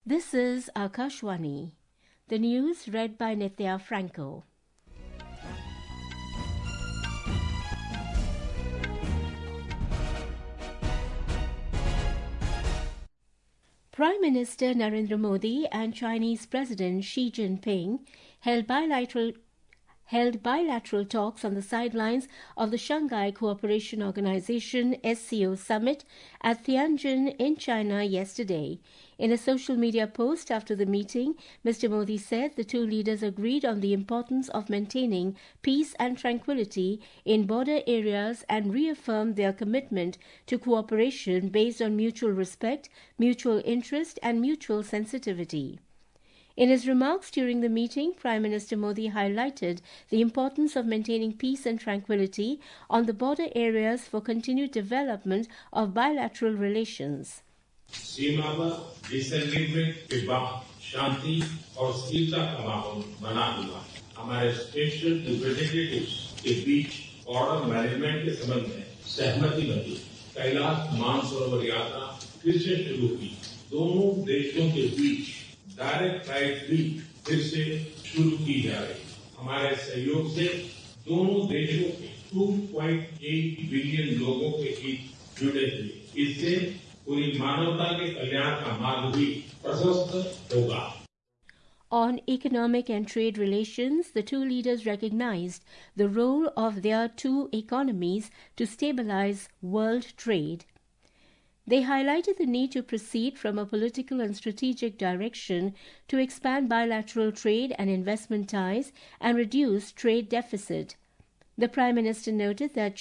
This is Akashwani. The news read by Nithya Franco. Prime Minister Narendra Modi and Chinese President Xi Jinping held bilateral talks on the sidelines of the Shanghai Cooperation Organization SCO summit at Tianjin in China yesterday. In a social media post after the meeting, Mr. Modi said the two leaders agreed on the importance of maintaining peace and tranquility in border areas and reaffirmed their commitment to cooperation based on mutual respect, mutual interest and mutual sensitivity. In his remarks during the meeting, Prime Minister Modi highlighted the importance of maintaining peace and tranquility on the border areas for continued development of bilateral relations. सीमा पर disagreement के बाद शांति और स्थिरता का माहौल बना हुआ है। हमारे स्पेशल रिप्रेजेंटेटिव्स के बीच बॉर्डर मैनेजमेंट के संबंध में सहमति बनी। कैलाश मानसरोवर यात्रा फिर से शुरू हुई। दोनों देशों के बीच डायरेक्ट फ्लाइट भी फिर से शुरू की जा रही है। हमारे सहयोग से दोनों देशों के 2.8 बिलियन लोगों के हित जुड़े हुए। इससे पूरी मानवता के कल्याण का मार्ग भी प्रशस्त होगा। On economic and trade relations, the two leaders recognized the role of their two economies to stabilize world trade. They highlighted the need to proceed from a political and strategic direction to expand bilateral trade and investment ties and reduce trade deficit. The Prime Minister noted that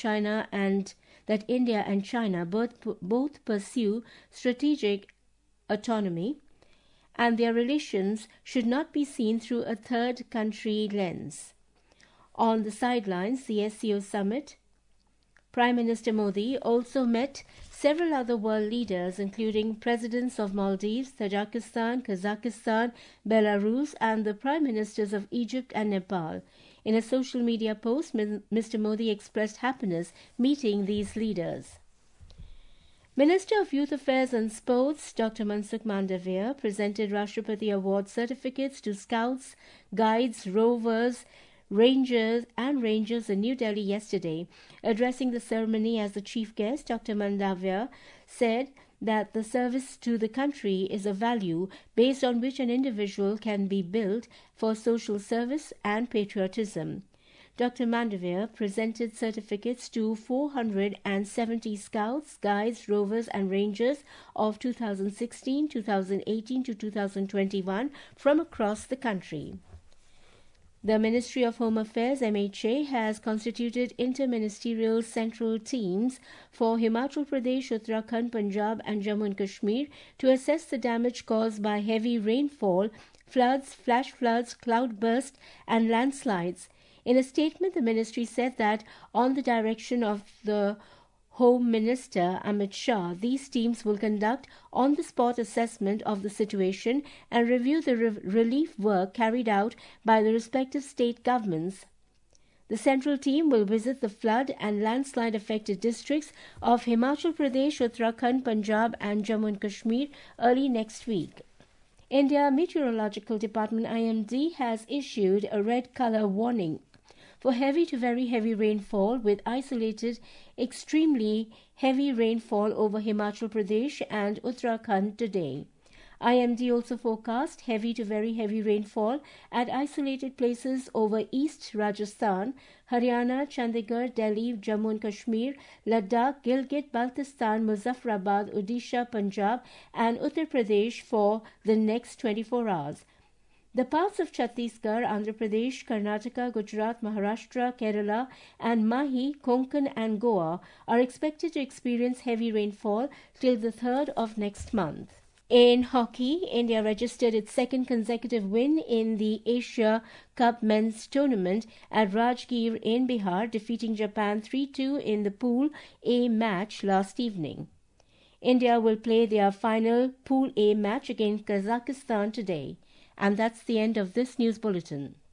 India and China both pursue strategic autonomy, and their relations should not be seen through a third country lens. On the sidelines, the SCO summit, Prime Minister Modi also met several other world leaders, including presidents of Maldives, Tajikistan, Kazakhstan, Belarus, and the prime ministers of Egypt and Nepal. In a social media post, Mr. Modi expressed happiness meeting these leaders. Minister of Youth Affairs and Sports, Dr. Mansukh Mandavia, presented Rashtrapati Award certificates to Scouts, Guides, Rovers, Rangers in New Delhi yesterday. Addressing the ceremony as the chief guest, Dr. Mandavia said that the service to the country is a value based on which an individual can be built for social service and patriotism. Dr. Mandavia presented certificates to 470 Scouts, Guides, Rovers and Rangers of 2016, 2018 to 2021 from across the country. The Ministry of Home Affairs MHA has constituted interministerial central teams for Himachal Pradesh, Uttarakhand, Punjab and Jammu and Kashmir to assess the damage caused by heavy rainfall, floods, flash floods, cloudburst and landslides. In a statement, the ministry said that on the direction of the Home Minister Amit Shah, these teams will conduct on-the-spot assessment of the situation and review the relief work carried out by the respective state governments. The central team will visit the flood and landslide-affected districts of Himachal Pradesh, Uttarakhand, Punjab and Jammu and Kashmir early next week. India Meteorological Department IMD has issued a red color warning for heavy to very heavy rainfall with isolated extremely heavy rainfall over Himachal Pradesh and Uttarakhand today. IMD also forecast heavy to very heavy rainfall at isolated places over East Rajasthan, Haryana, Chandigarh, Delhi, Jammu and Kashmir, Ladakh, Gilgit-Baltistan, Muzaffarabad, Odisha, Punjab and Uttar Pradesh for the next 24 hours. The parts of Chhattisgarh, Andhra Pradesh, Karnataka, Gujarat, Maharashtra, Kerala and Mahi, Konkan and Goa are expected to experience heavy rainfall till the 3rd of next month. In hockey, India registered its second consecutive win in the Asia Cup men's tournament at Rajgir in Bihar, defeating Japan 3-2 in the Pool A match last evening. India will play their final Pool A match against Kazakhstan today. And that's the end of this news bulletin.